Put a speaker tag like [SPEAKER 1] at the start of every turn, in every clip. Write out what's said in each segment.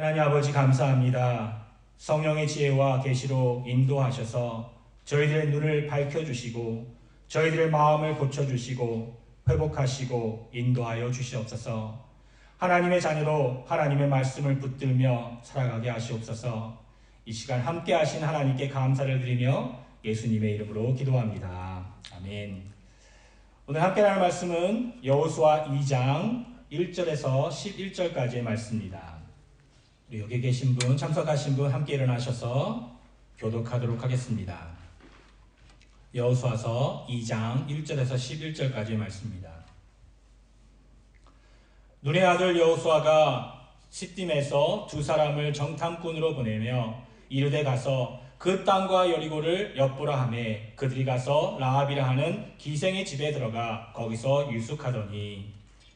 [SPEAKER 1] 하나님 아버지 감사합니다. 성령의 지혜와 계시로 인도하셔서 저희들의 눈을 밝혀주시고 저희들의 마음을 고쳐주시고 회복하시고 인도하여 주시옵소서. 하나님의 자녀로 하나님의 말씀을 붙들며 살아가게 하시옵소서. 이 시간 함께 하신 하나님께 감사를 드리며 예수님의 이름으로 기도합니다. 아멘. 오늘 함께 나눌 말씀은 여호수아 2장 1절에서 11절까지의 말씀입니다. 우리 여기 계신 분, 참석하신 분 함께 일어나셔서 교독하도록 하겠습니다. 여호수아서 2장 1절에서 11절까지의 말씀입니다. 눈의 아들 여호수아가 시딤에서 두 사람을 정탐꾼으로 보내며 이르되 가서 그 땅과 여리고를 엿보라 하매 그들이 가서 라합이라 하는 기생의 집에 들어가 거기서 유숙하더니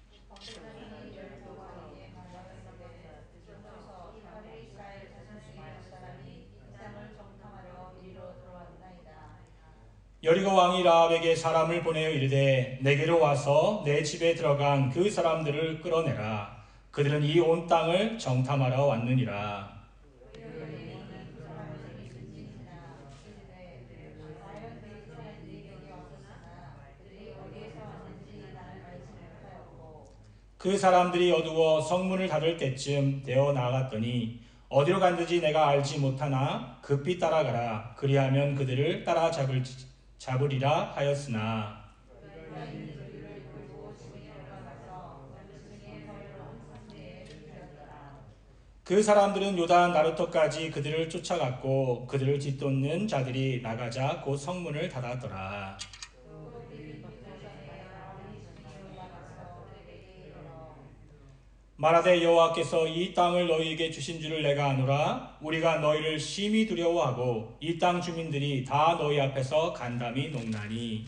[SPEAKER 1] 여리고 왕이 라합에게 사람을 보내어 이르되 내게로 와서 내 집에 들어간 그 사람들을 끌어내라. 그들은 이 온 땅을 정탐하러 왔느니라. 그 사람들이 어두워 성문을 닫을 때쯤 되어 나아갔더니 어디로 갔는지 내가 알지 못하나 급히 따라가라. 그리하면 그들을 잡으리라 하였으나 그 사람들은 요단 나루터까지 그들을 쫓아갔고 그들을 뒤쫓는 자들이 나가자 곧 성문을 닫았더라. 말하되 여호와께서 이 땅을 너희에게 주신 줄을 내가 아노라. 우리가 너희를 심히 두려워하고 이 땅 주민들이 다 너희 앞에서 간담이 녹나니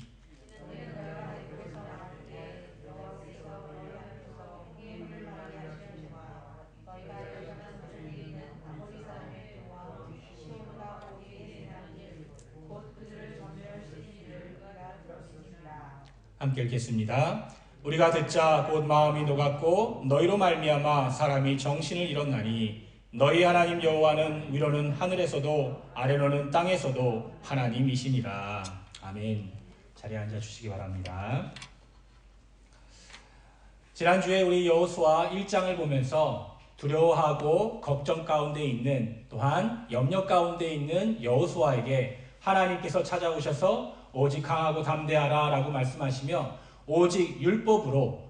[SPEAKER 1] 함께 읽겠습니다. 우리가 듣자 곧 마음이 녹았고 너희로 말미암아 사람이 정신을 잃었나니 너희 하나님 여호와는 위로는 하늘에서도 아래로는 땅에서도 하나님이시니라. 아멘. 자리에 앉아 주시기 바랍니다. 지난주에 우리 여호수아 1장을 보면서 두려워하고 걱정 가운데 있는 또한 염려 가운데 있는 여호수아에게 하나님께서 찾아오셔서 오직 강하고 담대하라 라고 말씀하시며 오직 율법으로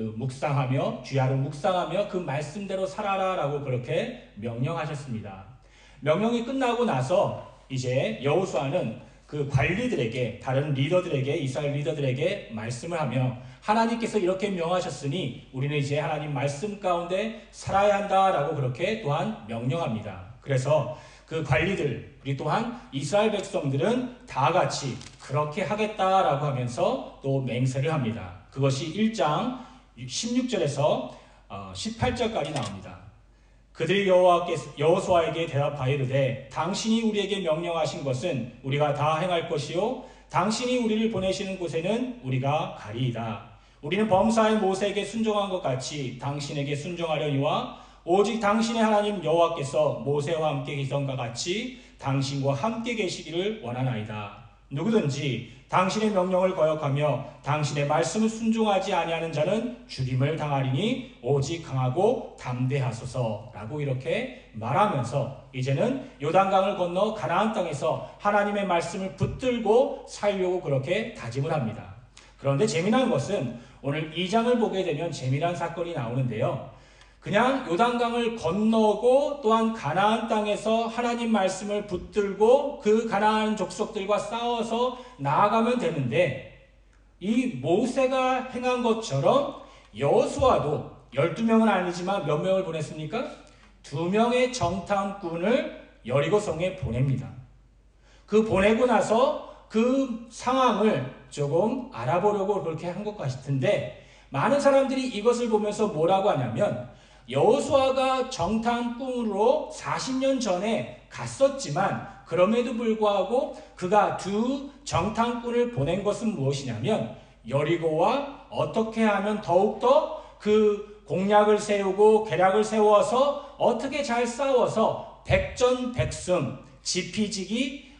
[SPEAKER 1] 묵상하며 주야로 묵상하며 그 말씀대로 살아라 라고 그렇게 명령하셨습니다. 명령이 끝나고 나서 이제 여호수아는 그 관리들에게 다른 리더들에게 이스라엘 리더들에게 말씀을 하며 하나님께서 이렇게 명하셨으니 우리는 이제 하나님 말씀 가운데 살아야 한다 라고 그렇게 또한 명령합니다. 그래서 그 관리들 우리 또한 이스라엘 백성들은 다 같이 그렇게 하겠다라고 하면서 또 맹세를 합니다. 그것이 1장 16절에서 18절까지 나옵니다. 그들이 여호수아에게 대답하여 이르되 당신이 우리에게 명령하신 것은 우리가 다 행할 것이요 당신이 우리를 보내시는 곳에는 우리가 가리이다. 우리는 범사의 모세에게 순종한 것 같이 당신에게 순종하려니와 오직 당신의 하나님 여호와께서 모세와 함께 계시던가 같이 당신과 함께 계시기를 원하나이다. 누구든지 당신의 명령을 거역하며 당신의 말씀을 순종하지 아니하는 자는 죽임을 당하리니 오직 강하고 담대하소서라고 이렇게 말하면서 이제는 요단강을 건너 가나안 땅에서 하나님의 말씀을 붙들고 살려고 그렇게 다짐을 합니다. 그런데 재미난 것은 오늘 2장을 보게 되면 재미난 사건이 나오는데요. 그냥 요단강을 건너고 또한 가나안 땅에서 하나님 말씀을 붙들고 그 가나안 족속들과 싸워서 나아가면 되는데 이 모세가 행한 것처럼 여호수아도 12명은 아니지만 몇 명을 보냈습니까? 2명의 정탐꾼을 여리고성에 보냅니다. 그 보내고 나서 그 상황을 조금 알아보려고 그렇게 한 것 같은데 많은 사람들이 이것을 보면서 뭐라고 하냐면 여호수아가 정탐꾼으로 40년 전에 갔었지만 그럼에도 불구하고 그가 두 정탐꾼을 보낸 것은 무엇이냐면 여리고와 어떻게 하면 더욱더 그 공략을 세우고 계략을 세워서 어떻게 잘 싸워서 백전백승, 지피지기,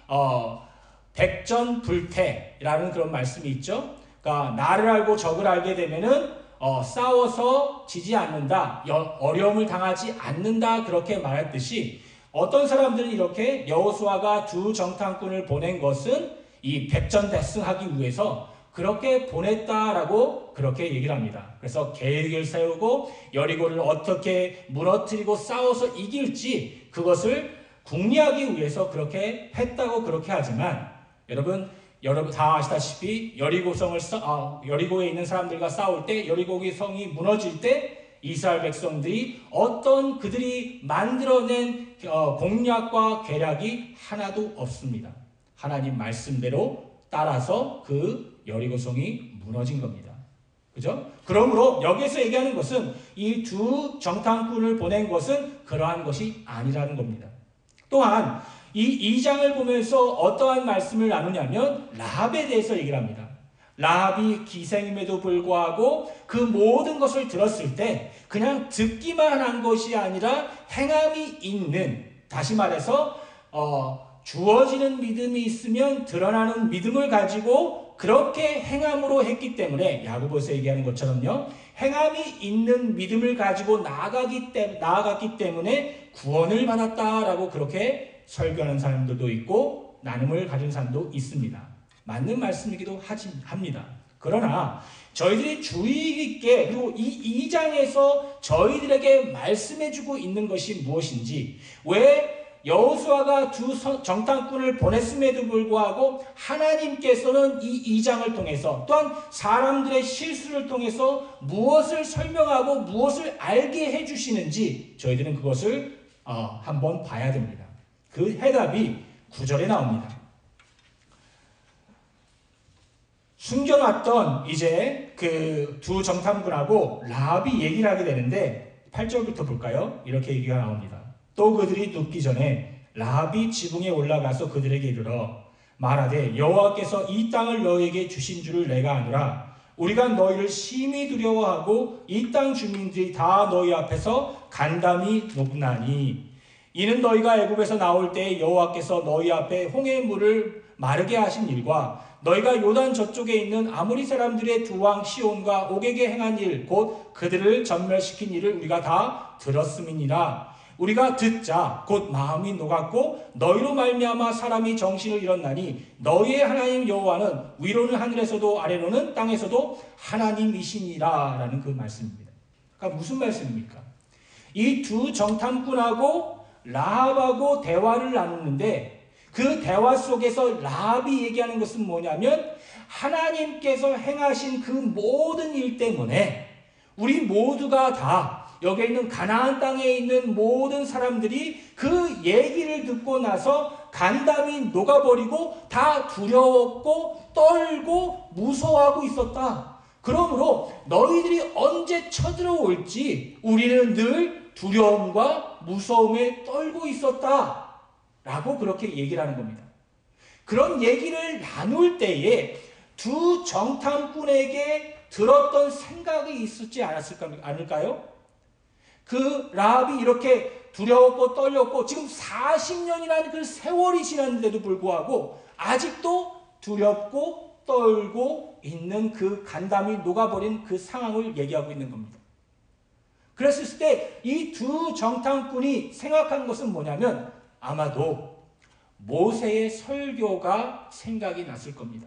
[SPEAKER 1] 백전불패라는 그런 말씀이 있죠. 그러니까 나를 알고 적을 알게 되면은 싸워서 지지 않는다, 어려움을 당하지 않는다 그렇게 말했듯이 어떤 사람들은 이렇게 여호수아가 두 정탐꾼을 보낸 것은 이 백전백승하기 위해서 그렇게 보냈다라고 그렇게 얘기를 합니다. 그래서 계획을 세우고 여리고를 어떻게 무너뜨리고 싸워서 이길지 그것을 궁리하기 위해서 그렇게 했다고 그렇게 하지만 여러분 다 아시다시피 여리고에 있는 사람들과 싸울 때 여리고의 성이 무너질 때 이스라엘 백성들이 어떤 그들이 만들어낸 공략과 계략이 하나도 없습니다. 하나님 말씀대로 따라서 그 여리고성이 무너진 겁니다. 그죠? 그러므로 여기서 얘기하는 것은 이 두 정탐꾼을 보낸 것은 그러한 것이 아니라는 겁니다. 또한 이 2장을 보면서 어떠한 말씀을 나누냐면 라합에 대해서 얘기를 합니다. 라합이 기생임에도 불구하고 그 모든 것을 들었을 때 그냥 듣기만 한 것이 아니라 행함이 있는, 다시 말해서 주어지는 믿음이 있으면 드러나는 믿음을 가지고 그렇게 행함으로 했기 때문에 야고보서 얘기하는 것처럼요. 행함이 있는 믿음을 가지고 나아갔기 때문에 구원을 받았다라고 그렇게 설교하는 사람들도 있고 나눔을 가진 사람도 있습니다. 맞는 말씀이기도 합니다. 그러나 저희들이 주의 깊게 그리고 이 2장에서 저희들에게 말씀해주고 있는 것이 무엇인지, 왜 여호수아가 두 정탐꾼을 보냈음에도 불구하고 하나님께서는 이 2장을 통해서 또한 사람들의 실수를 통해서 무엇을 설명하고 무엇을 알게 해주시는지 저희들은 그것을 한번 봐야 됩니다. 그 해답이 9절에 나옵니다. 숨겨놨던 이제 그 두 정탐꾼하고 라합이 얘기를 하게 되는데 8절부터 볼까요? 이렇게 얘기가 나옵니다. 또 그들이 눕기 전에 라합이 지붕에 올라가서 그들에게 이르러 말하되 여호와께서 이 땅을 너희에게 주신 줄을 내가 아노라. 우리가 너희를 심히 두려워하고 이 땅 주민들이 다 너희 앞에서 간담이 높나니 이는 너희가 애굽에서 나올 때 여호와께서 너희 앞에 홍해 물을 마르게 하신 일과 너희가 요단 저쪽에 있는 아모리 사람들의 두 왕 시온과 옥에게 행한 일 곧 그들을 전멸시킨 일을 우리가 다 들었음이니라. 우리가 듣자 곧 마음이 녹았고 너희로 말미암아 사람이 정신을 잃었나니 너희의 하나님 여호와는 위로는 하늘에서도 아래로는 땅에서도 하나님이시니라 라는 그 말씀입니다. 그러니까 무슨 말씀입니까? 이 두 정탐꾼하고 라합하고 대화를 나누는데 그 대화 속에서 라합이 얘기하는 것은 뭐냐면 하나님께서 행하신 그 모든 일 때문에 우리 모두가 다 여기 있는 가나안 땅에 있는 모든 사람들이 그 얘기를 듣고 나서 간담이 녹아버리고 다 두려웠고 떨고 무서워하고 있었다. 그러므로 너희들이 언제 쳐들어올지 우리는 늘 두려움과 무서움에 떨고 있었다. 라고 그렇게 얘기를 하는 겁니다. 그런 얘기를 나눌 때에 두 정탐꾼에게 들었던 생각이 있었지 않을까요? 그 라합이 이렇게 두려웠고 떨렸고 지금 40년이라는 그 세월이 지났는데도 불구하고 아직도 두렵고 떨고 있는 그 간담이 녹아버린 그 상황을 얘기하고 있는 겁니다. 그랬을 때 이 두 정탐꾼이 생각한 것은 뭐냐면 아마도 모세의 설교가 생각이 났을 겁니다.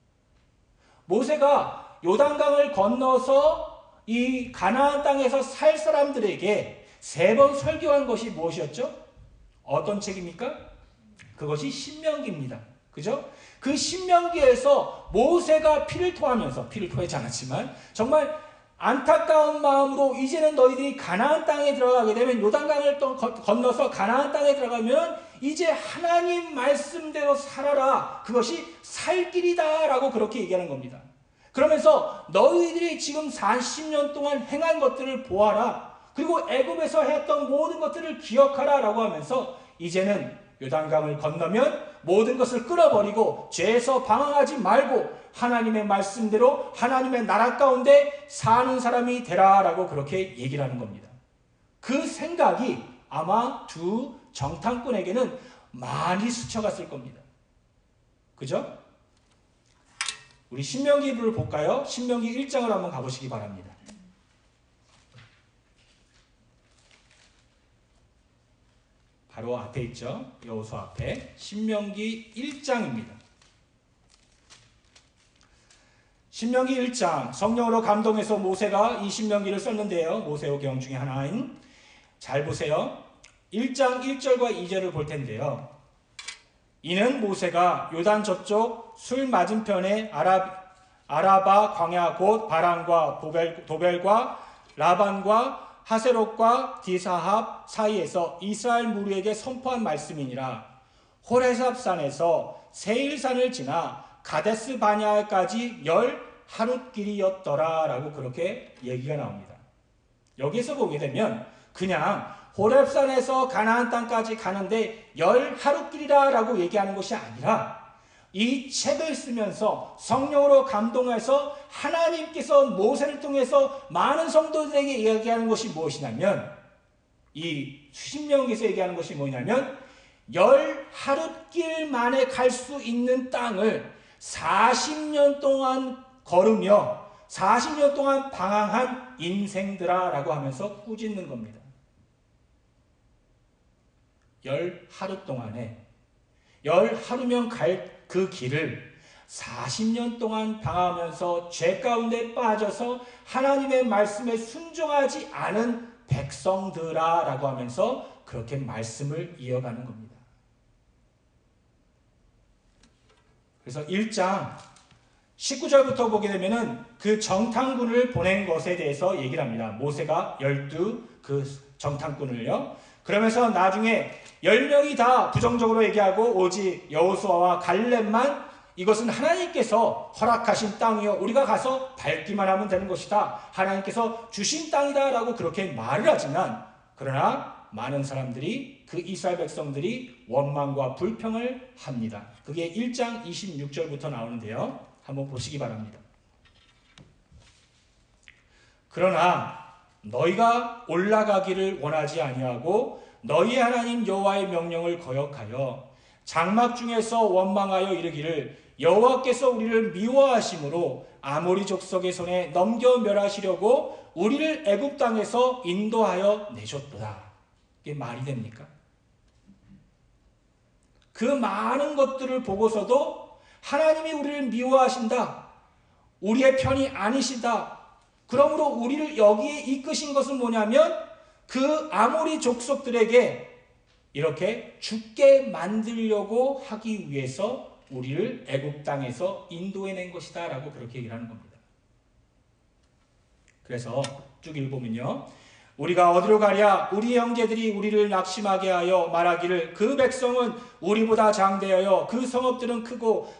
[SPEAKER 1] 모세가 요단강을 건너서 이 가나안 땅에서 살 사람들에게 3번 설교한 것이 무엇이었죠? 어떤 책입니까? 그것이 신명기입니다. 그죠? 그 신명기에서 모세가 피를 토하지 않았지만 정말 안타까운 마음으로 이제는 너희들이 가나안 땅에 들어가게 되면 요단강을 건너서 가나안 땅에 들어가면 이제 하나님 말씀대로 살아라. 그것이 살 길이다 라고 그렇게 얘기하는 겁니다. 그러면서 너희들이 지금 40년 동안 행한 것들을 보아라. 그리고 애굽에서 했던 모든 것들을 기억하라 라고 하면서 이제는 요단강을 건너면 모든 것을 끊어버리고 죄에서 방황하지 말고 하나님의 말씀대로 하나님의 나라 가운데 사는 사람이 되라라고 그렇게 얘기를 하는 겁니다. 그 생각이 아마 두 정탐꾼에게는 많이 스쳐갔을 겁니다. 그죠? 우리 신명기를 볼까요? 신명기 1장을 한번 가보시기 바랍니다. 바로 앞에 있죠. 여호수아 앞에 신명기 1장입니다. 신명기 1장 성령으로 감동해서 모세가 이 신명기를 썼는데요. 모세오경 중에 하나인 잘 보세요. 1장 1절과 2절을 볼 텐데요. 이는 모세가 요단 저쪽 술 맞은편에 아라바 광야 곧 바란과 도벨과 라반과 하세롯과 디사합 사이에서 이스라엘 무리에게 선포한 말씀이니라. 호레삽산에서 세일산을 지나 가데스 바냐까지 10하룻길이었더라 라고 그렇게 얘기가 나옵니다. 여기서 보게 되면 그냥 호렙산에서 가나안 땅까지 가는데 10하룻길이라 라고 얘기하는 것이 아니라 이 책을 쓰면서 성령으로 감동해서 하나님께서 모세를 통해서 많은 성도들에게 얘기하는 것이 무엇이냐면 이 신명기에서 얘기하는 것이 뭐냐면 10하룻길 만에 갈 수 있는 땅을 40년 동안 걸으며 40년 동안 방황한 인생들아 라고 하면서 꾸짖는 겁니다. 10하루 동안에 10하루면 갈 그 길을 40년 동안 방황하면서 죄 가운데 빠져서 하나님의 말씀에 순종하지 않은 백성들아 라고 하면서 그렇게 말씀을 이어가는 겁니다. 그래서 1장 19절부터 보게 되면은 그 정탐꾼을 보낸 것에 대해서 얘기를 합니다. 모세가 12 그 정탐꾼을요. 그러면서 나중에 10명이 다 부정적으로 얘기하고 오직 여호수아와 갈렙만 이것은 하나님께서 허락하신 땅이요 우리가 가서 밟기만 하면 되는 것이다. 하나님께서 주신 땅이다 라고 그렇게 말을 하지만 그러나 많은 사람들이 그 이스라엘 백성들이 원망과 불평을 합니다. 그게 1장 26절부터 나오는데요. 한번 보시기 바랍니다. 그러나 너희가 올라가기를 원하지 아니하고 너희 하나님 여호와의 명령을 거역하여 장막 중에서 원망하여 이르기를 여호와께서 우리를 미워하심으로 아모리 족속의 손에 넘겨 멸하시려고 우리를 애굽 땅에서 인도하여 내셨도다. 이게 말이 됩니까? 그 많은 것들을 보고서도 하나님이 우리를 미워하신다. 우리의 편이 아니시다. 그러므로 우리를 여기에 이끄신 것은 뭐냐면 그 아모리 족속들에게 이렇게 죽게 만들려고 하기 위해서 우리를 애굽 땅에서 인도해낸 것이다 라고 그렇게 얘기를 하는 겁니다. 그래서 쭉 읽어보면요. 우리가 어디로 가랴? 우리 형제들이 우리를 낙심하게 하여 말하기를 그 백성은 우리보다 장대하여 그 성읍들은 크고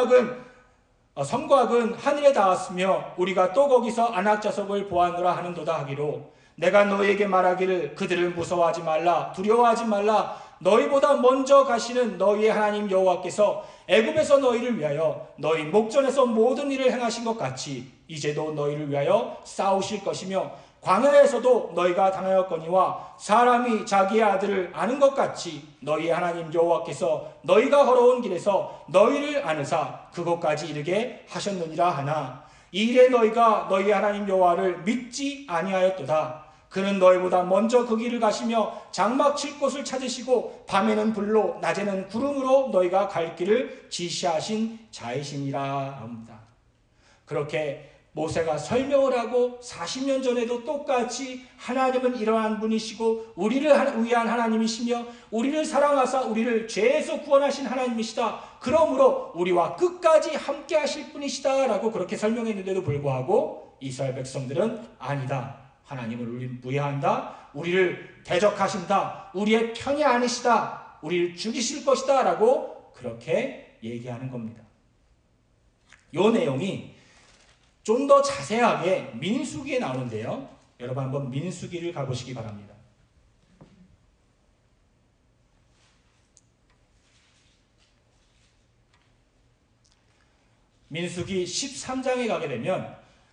[SPEAKER 1] 성곽은 하늘에 닿았으며 우리가 또 거기서 안악자석을 보았노라 하는도다 하기로 내가 너희에게 말하기를 그들을 무서워하지 말라 두려워하지 말라 너희보다 먼저 가시는 너희의 하나님 여호와께서 애굽에서 너희를 위하여 너희 목전에서 모든 일을 행하신 것 같이 이제도 너희를 위하여 싸우실 것이며 광야에서도 너희가 당하였거니와 사람이 자기의 아들을 아는 것 같이 너희 하나님 여호와께서 너희가 걸어온 길에서 너희를 아느사 그곳까지 이르게 하셨느니라 하나 이 일에 너희가 너희 하나님 여호와를 믿지 아니하였도다. 그는 너희보다 먼저 그 길을 가시며 장막 칠 곳을 찾으시고 밤에는 불로 낮에는 구름으로 너희가 갈 길을 지시하신 자이시니라 합니다. 그렇게 모세가 설명을 하고 40년 전에도 똑같이 하나님은 이러한 분이시고 우리를 위한 하나님이시며 우리를 사랑하사 우리를 죄에서 구원하신 하나님이시다. 그러므로 우리와 끝까지 함께 하실 분이시다 라고 그렇게 설명했는데도 불구하고 이스라엘 백성들은 아니다. 하나님을 우리를 무해한다. 우리를 대적하신다. 우리의 편이 아니시다. 우리를 죽이실 것이다 라고 그렇게 얘기하는 겁니다. 이 내용이 좀 더 자세하게 민수기에 나오는데요. 여러분 한번 민수기를 가보시기 바랍니다. 민수기 13장에 가게 되면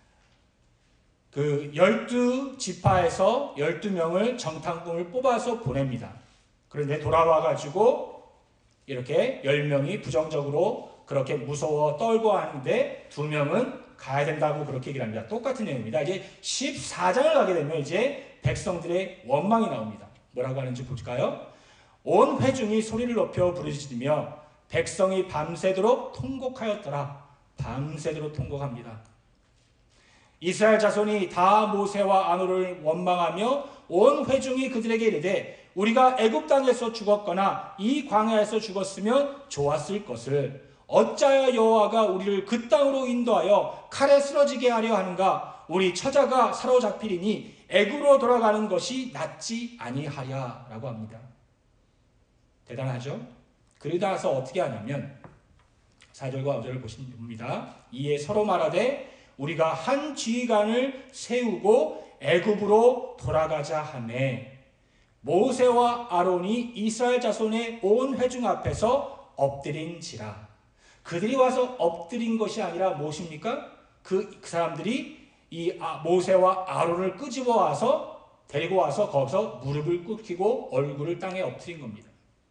[SPEAKER 1] 그 12지파에서 12명을 정탐꾼을 뽑아서 보냅니다. 그런데 돌아와 가지고 이렇게 10명이 부정적으로 그렇게 무서워 떨고 하는데 2명은 가야 된다고 그렇게 얘기를 합니다. 똑같은 내용입니다. 이제 14장을 가게 되면 이제 백성들의 원망이 나옵니다. 뭐라고 하는지 볼까요? 온 회중이 소리를 높여 부르짖으며 백성이 밤새도록 통곡하였더라. 밤새도록 통곡합니다. 이스라엘 자손이 다 모세와 아론을 원망하며 온 회중이 그들에게 이르되 우리가 애굽 땅에서 죽었거나 이 광야에서 죽었으면 좋았을 것을 어찌하여 여호와가 우리를 그 땅으로 인도하여 칼에 쓰러지게 하려 하는가? 우리 처자가 사로잡히리니 애굽으로 돌아가는 것이 낫지 아니하랴라고 합니다. 대단하죠? 그러다 나서 어떻게 하냐면 4절과 5절을 보시면 됩니다. 이에 서로 말하되 우리가 한 지휘관을 세우고 애굽으로 돌아가자 하매 모세와 아론이 이스라엘 자손의 온 회중 앞에서 엎드린지라. 그들이 와서 엎드린 것이 아니라 무엇입니까? 그 사람들이 이 모세와 아론을 끄집어 와서 데리고 와서 거기서 무릎을 꿇히고 얼굴을 땅에 엎드린 겁니다.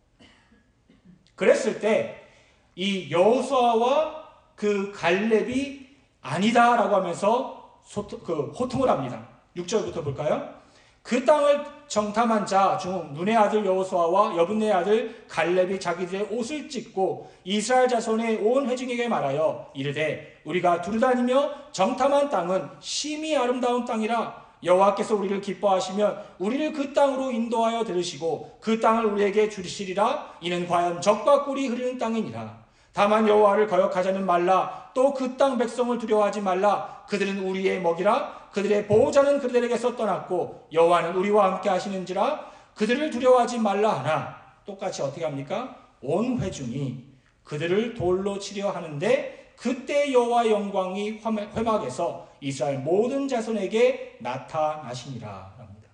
[SPEAKER 1] 그랬을 때 이 여호수아와 그 갈렙이 아니다라고 하면서 호통을 합니다. 6절부터 볼까요? 그 땅을 정탐한 자 중 눈의 아들 여호수아와 여분의 아들 갈렙이 자기들의 옷을 찢고 이스라엘 자손의 온 회중에게 말하여 이르되 우리가 두루다니며 정탐한 땅은 심히 아름다운 땅이라 여호와께서 우리를 기뻐하시면 우리를 그 땅으로 인도하여 들으시고 그 땅을 우리에게 주시리라. 이는 과연 젖과 꿀이 흐르는 땅이니라. 다만 여호와를 거역하자는 말라. 또 그 땅 백성을 두려워하지 말라. 그들은 우리의 먹이라. 그들의 보호자는 그들에게서 떠났고 여호와는 우리와 함께 하시는지라. 그들을 두려워하지 말라 하나 똑같이 어떻게 합니까? 온 회중이 그들을 돌로 치려 하는데 그때 여호와의 영광이 회막에서 이스라엘 모든 자손에게 나타나시니라 합니다.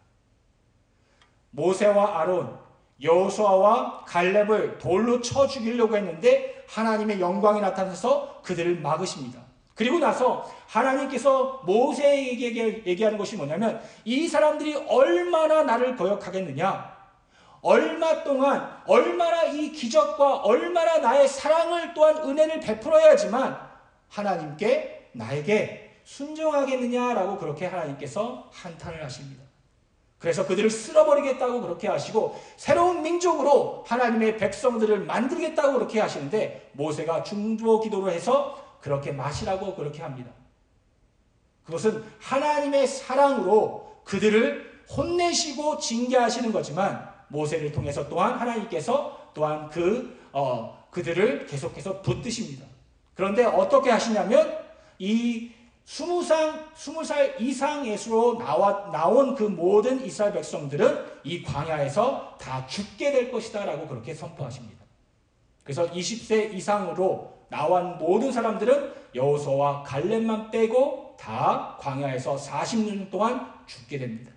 [SPEAKER 1] 모세와 아론, 여호수아와 갈렙을 돌로 쳐 죽이려고 했는데 하나님의 영광이 나타나서 그들을 막으십니다. 그리고 나서 하나님께서 모세에게 얘기하는 것이 뭐냐면 이 사람들이 얼마나 나를 거역하겠느냐, 얼마 동안 얼마나 이 기적과 얼마나 나의 사랑을 또한 은혜를 베풀어야지만 하나님께 나에게 순종하겠느냐라고 그렇게 하나님께서 한탄을 하십니다. 그래서 그들을 쓸어버리겠다고 그렇게 하시고 새로운 민족으로 하나님의 백성들을 만들겠다고 그렇게 하시는데 모세가 중보 기도를 해서 그렇게 마시라고 그렇게 합니다. 그것은 하나님의 사랑으로 그들을 혼내시고 징계하시는 거지만 모세를 통해서 또한 하나님께서 또한 그들을 계속해서 붙드십니다. 그런데 어떻게 하시냐면 이 20살 이상에서 나온 그 모든 이스라엘 백성들은 이 광야에서 다 죽게 될 것이다 라고 그렇게 선포하십니다. 그래서 20세 이상으로 나온 모든 사람들은 여호수아와 갈렙만 빼고 다 광야에서 40년 동안 죽게 됩니다.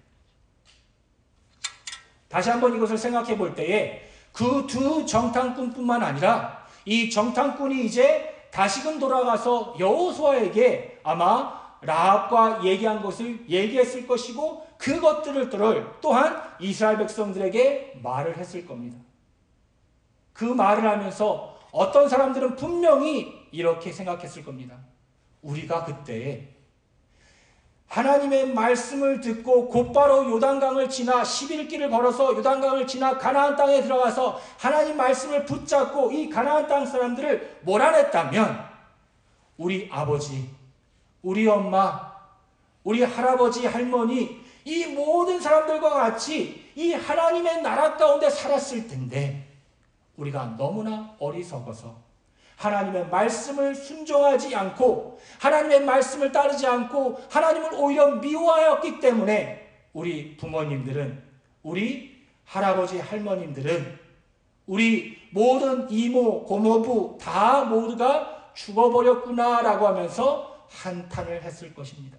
[SPEAKER 1] 다시 한번 이것을 생각해 볼 때에 그 두 정탐꾼뿐만 아니라 이 정탐꾼이 이제 다시금 돌아가서 여호수아에게 아마 라합과 얘기한 것을 얘기했을 것이고 그것들을 또한 이스라엘 백성들에게 말을 했을 겁니다. 그 말을 하면서 어떤 사람들은 분명히 이렇게 생각했을 겁니다. 우리가 그때 하나님의 말씀을 듣고 곧바로 요단강을 지나 11길을 걸어서 요단강을 지나 가나안 땅에 들어가서 하나님 말씀을 붙잡고 이 가나안 땅 사람들을 몰아냈다면 우리 아버지, 우리 엄마, 우리 할아버지, 할머니 이 모든 사람들과 같이 이 하나님의 나라 가운데 살았을 텐데 우리가 너무나 어리석어서 하나님의 말씀을 순종하지 않고 하나님의 말씀을 따르지 않고 하나님을 오히려 미워하였기 때문에 우리 부모님들은, 우리 할아버지 할머님들은, 우리 모든 이모 고모부 다 모두가 죽어버렸구나라고 하면서 한탄을 했을 것입니다.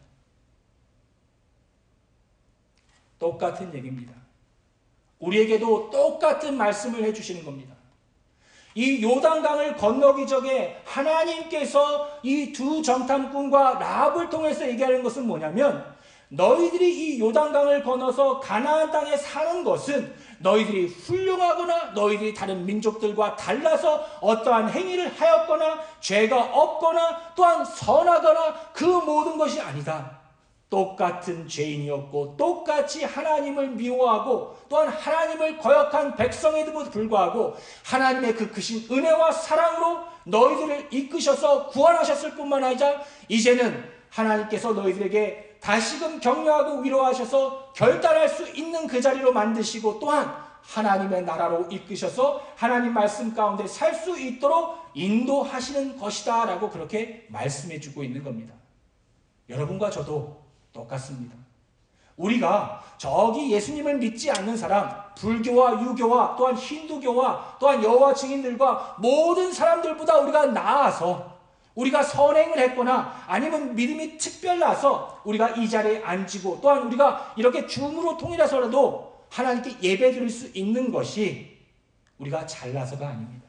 [SPEAKER 1] 똑같은 얘기입니다. 우리에게도 똑같은 말씀을 해주시는 겁니다. 이 요단강을 건너기 전에 하나님께서 이 두 정탐꾼과 라합을 통해서 얘기하는 것은 뭐냐면, 너희들이 이 요단강을 건너서 가나안 땅에 사는 것은 너희들이 훌륭하거나 너희들이 다른 민족들과 달라서 어떠한 행위를 하였거나 죄가 없거나 또한 선하거나 그 모든 것이 아니다. 똑같은 죄인이었고 똑같이 하나님을 미워하고 또한 하나님을 거역한 백성에도 불구하고 하나님의 그 크신 은혜와 사랑으로 너희들을 이끄셔서 구원하셨을 뿐만 아니라 이제는 하나님께서 너희들에게 다시금 격려하고 위로하셔서 결단할 수 있는 그 자리로 만드시고 또한 하나님의 나라로 이끄셔서 하나님 말씀 가운데 살 수 있도록 인도하시는 것이다 라고 그렇게 말씀해 주고 있는 겁니다. 여러분과 저도 똑같습니다. 우리가 저기 예수님을 믿지 않는 사람, 불교와 유교와 또한 힌두교와 또한 여호와 증인들과 모든 사람들보다 우리가 나아서 우리가 선행을 했거나 아니면 믿음이 특별나서 우리가 이 자리에 앉고 또한 우리가 이렇게 줌으로 통일해서라도 하나님께 예배드릴 수 있는 것이 우리가 잘나서가 아닙니다.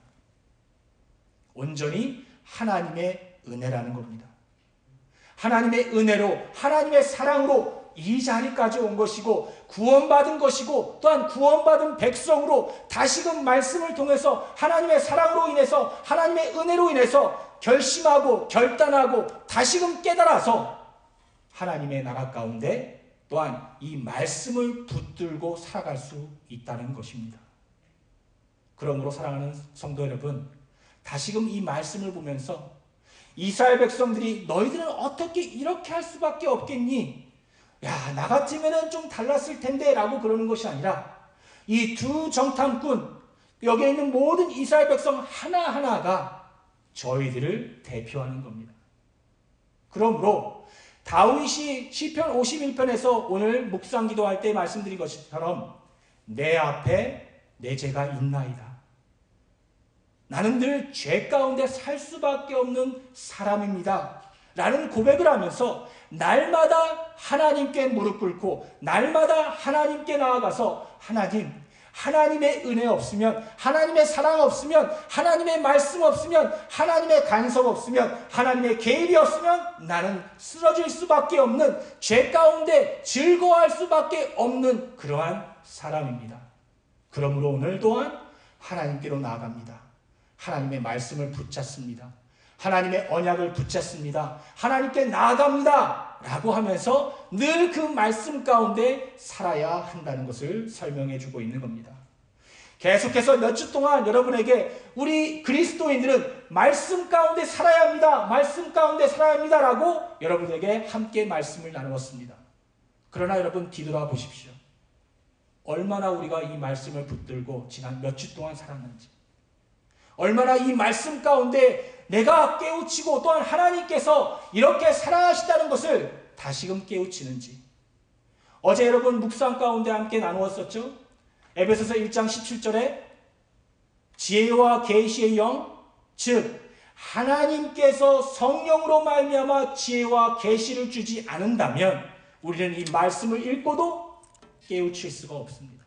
[SPEAKER 1] 온전히 하나님의 은혜라는 겁니다. 하나님의 은혜로 하나님의 사랑으로 이 자리까지 온 것이고 구원받은 것이고 또한 구원받은 백성으로 다시금 말씀을 통해서 하나님의 사랑으로 인해서 하나님의 은혜로 인해서 결심하고 결단하고 다시금 깨달아서 하나님의 나라 가운데 또한 이 말씀을 붙들고 살아갈 수 있다는 것입니다. 그러므로 사랑하는 성도 여러분, 다시금 이 말씀을 보면서 이스라엘 백성들이 너희들은 어떻게 이렇게 할 수밖에 없겠니? 야, 나 같으면 좀 달랐을 텐데 라고 그러는 것이 아니라 이 두 정탐꾼, 여기에 있는 모든 이스라엘 백성 하나하나가 저희들을 대표하는 겁니다. 그러므로 다윗이 시편 51편에서 오늘 묵상 기도할 때 말씀드린 것처럼 내 앞에 내 죄가 있나이다. 나는 늘 죄 가운데 살 수밖에 없는 사람입니다. 라는 고백을 하면서 날마다 하나님께 무릎 꿇고 날마다 하나님께 나아가서 하나님의 은혜 없으면, 하나님의 사랑 없으면, 하나님의 말씀 없으면, 하나님의 간섭 없으면, 하나님의 개입이 없으면 나는 쓰러질 수밖에 없는, 죄 가운데 즐거워할 수밖에 없는 그러한 사람입니다. 그러므로 오늘 또한 하나님께로 나아갑니다. 하나님의 말씀을 붙잡습니다. 하나님의 언약을 붙잡습니다. 하나님께 나아갑니다 라고 하면서 늘 그 말씀 가운데 살아야 한다는 것을 설명해 주고 있는 겁니다. 계속해서 몇 주 동안 여러분에게 우리 그리스도인들은 말씀 가운데 살아야 합니다. 말씀 가운데 살아야 합니다 라고 여러분에게 함께 말씀을 나누었습니다. 그러나 여러분 뒤돌아 보십시오. 얼마나 우리가 이 말씀을 붙들고 지난 몇 주 동안 살았는지, 얼마나 이 말씀 가운데 내가 깨우치고 또한 하나님께서 이렇게 사랑하신다는 것을 다시금 깨우치는지. 어제 여러분 묵상 가운데 함께 나누었었죠. 에베소서 1장 17절에 지혜와 계시의 영, 즉 하나님께서 성령으로 말미암아 지혜와 계시를 주지 않는다면 우리는 이 말씀을 읽고도 깨우칠 수가 없습니다.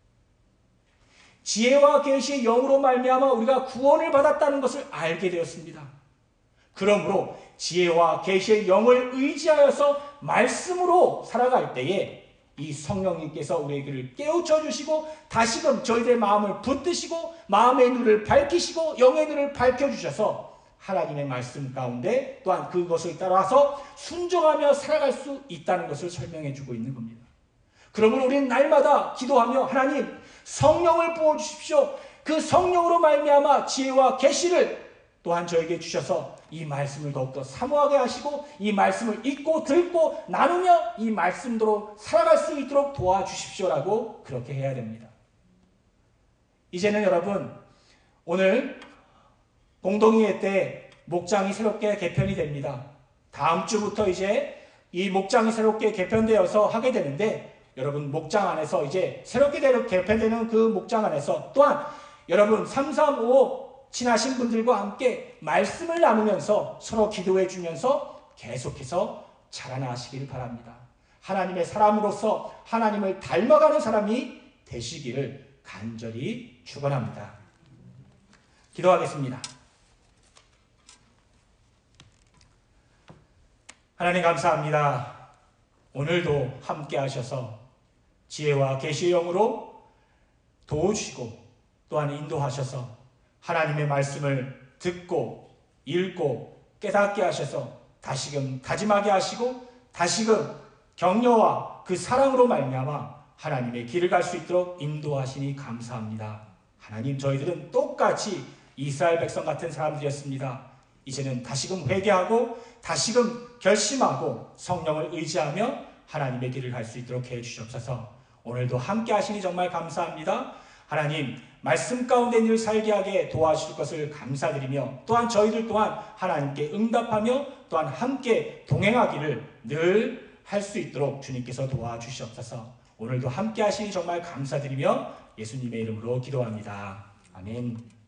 [SPEAKER 1] 지혜와 계시의 영으로 말미암아 우리가 구원을 받았다는 것을 알게 되었습니다. 그러므로 지혜와 계시의 영을 의지하여서 말씀으로 살아갈 때에 이 성령님께서 우리에게 깨우쳐 주시고 다시금 저희들의 마음을 붙드시고 마음의 눈을 밝히시고 영의 눈을 밝혀주셔서 하나님의 말씀 가운데 또한 그것을 따라서 순종하며 살아갈 수 있다는 것을 설명해 주고 있는 겁니다. 그러므로 우리는 날마다 기도하며 하나님 성령을 부어주십시오. 그 성령으로 말미암아 지혜와 계시를 또한 저에게 주셔서 이 말씀을 더욱더 사모하게 하시고 이 말씀을 읽고 듣고 나누며 이 말씀대로 살아갈 수 있도록 도와주십시오라고 그렇게 해야 됩니다. 이제는 여러분 오늘 공동의회 때 목장이 새롭게 개편이 됩니다. 다음 주부터 이제 이 목장이 새롭게 개편되어서 하게 되는데 여러분 목장 안에서 이제 새롭게 개편되는 그 목장 안에서 또한 여러분 335 친하신 분들과 함께 말씀을 나누면서 서로 기도해 주면서 계속해서 자라나시길 바랍니다. 하나님의 사람으로서 하나님을 닮아가는 사람이 되시기를 간절히 축원합니다. 기도하겠습니다. 하나님 감사합니다. 오늘도 함께 하셔서 지혜와 계시의 영으로 도우시고 또한 인도하셔서 하나님의 말씀을 듣고 읽고 깨닫게 하셔서 다시금 다짐하게 하시고 다시금 격려와 그 사랑으로 말미암아 하나님의 길을 갈 수 있도록 인도하시니 감사합니다. 하나님, 저희들은 똑같이 이스라엘 백성 같은 사람들이었습니다. 이제는 다시금 회개하고 다시금 결심하고 성령을 의지하며 하나님의 길을 갈 수 있도록 해주시옵소서. 오늘도 함께 하시니 정말 감사합니다. 하나님, 말씀 가운데 늘 살게 하게 도와주실 것을 감사드리며 또한 저희들 또한 하나님께 응답하며 또한 함께 동행하기를 늘 할 수 있도록 주님께서 도와주시옵소서. 오늘도 함께 하시니 정말 감사드리며 예수님의 이름으로 기도합니다. 아멘.